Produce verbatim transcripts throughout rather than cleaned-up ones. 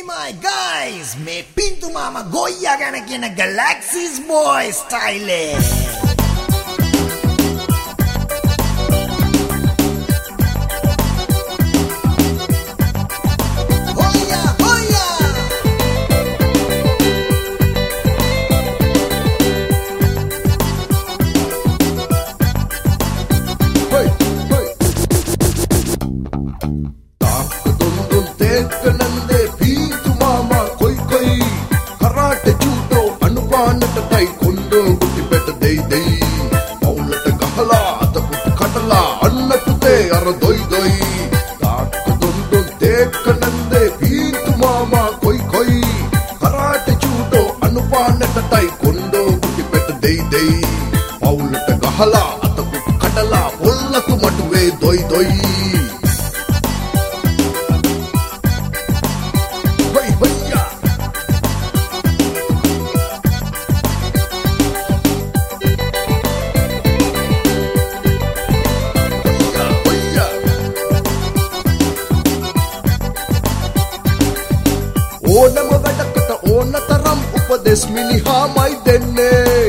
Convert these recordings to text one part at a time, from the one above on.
my guys, me pintu mama goya gana kina Galaxy's boy style. ඕනම වැඩකට ඕන තරම් උපදෙස් මිනිහාමයි දෙන්නේ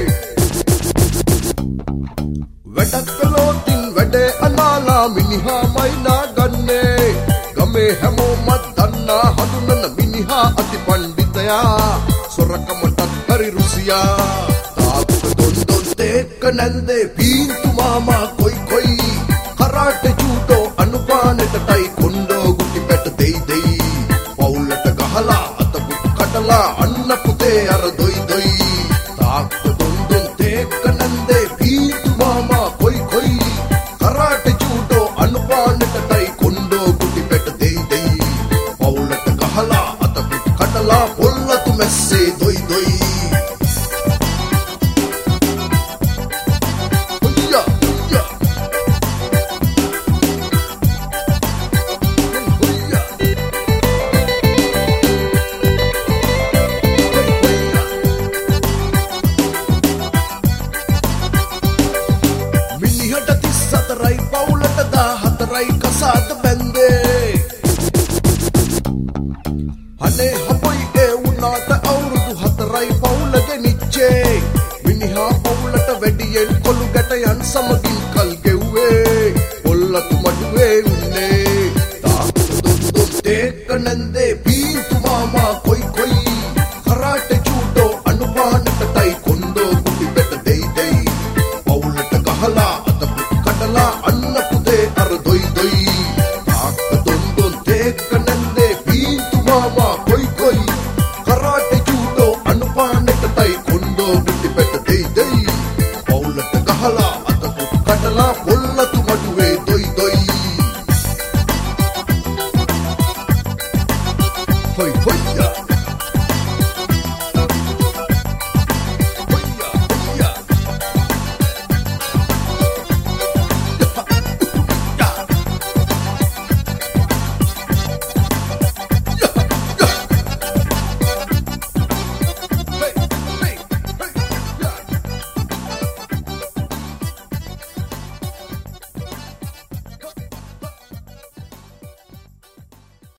වැඩක් කළොතින් වැඩේ අනාලා මිනිහාමයි නාගන්නේ ගමේ හැමෝමත් දන්නා හඳුනන මිනිහා අති පණ්ඩිතයා සොරකමටත් හරි රුසියා තාත්ත දොන් දොන් තේක්ක නැන්දේ පීන්තු මාමා කොයි කොයි කරාටේ ජූඩෝ අනුපානෙටයි කොණ්ඩෝ ගුටි පැට දෙයි දෙයි පවුලට ගහලා අන්න පුතේ අර දොයි දොයි තාක්ක දොන් දොන් තේක්ක නැන්දේ පීතු මාමා කොයි කොයි කරාටේ ජූඩෝ අනුපානෙටයි කොණ්ඩෝ ගුටි පැට දෙයි දෙයි පවුලට ගහලා අත පිට කඩලා පොල්ලතු මැස්සේ දොයි දොයි කසාද බැන්දේ අනේ හපොයි ඒ වුණාට අවුරුදු හතරයි පවුල ගෙනිච්චේ මිනිහා පවුලට වැඩියෙන් කොළු ගැටයන් සමගින් කල් ගෙව්වේ පොල්ලතු මඩුවේ උන්නේ තාත්ත දොන් දොන් තේක්ක නැන්දේ පීතු මාමා කොයි කොයි